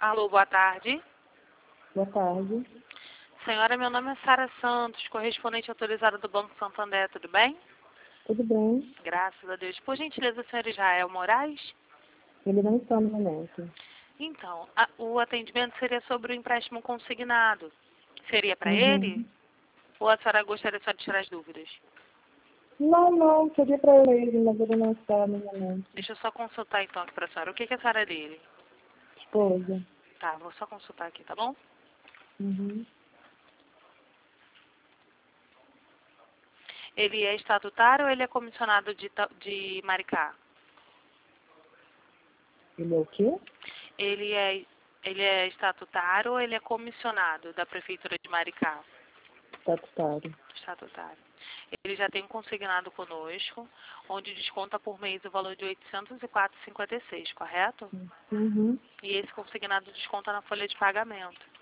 Alô, boa tarde. Boa tarde. Senhora, meu nome é Sara Santos, correspondente autorizada do Banco Santander, tudo bem? Tudo bem? Graças a Deus. Por gentileza, senhor Israel Moraes? Ele não está no momento. Então, o atendimento seria sobre o empréstimo consignado. Seria para ele? Uhum. Ou a senhora gostaria só de tirar as dúvidas? Não, seria para ele, mas ele não está no momento. Deixa eu só consultar então aqui para a senhora. O que é a senhora é dele? Esposa. Tá, vou só consultar aqui, tá bom? Uhum. Ele é estatutário ou ele é comissionado de Maricá? Ele é o quê? Ele é, ele é estatutário ou ele é comissionado da Prefeitura de Maricá? Estatutário. Estatutário. Ele já tem um consignado conosco, onde desconta por mês o valor de R$ 804,56, correto? Uhum. E esse consignado desconta na folha de pagamento.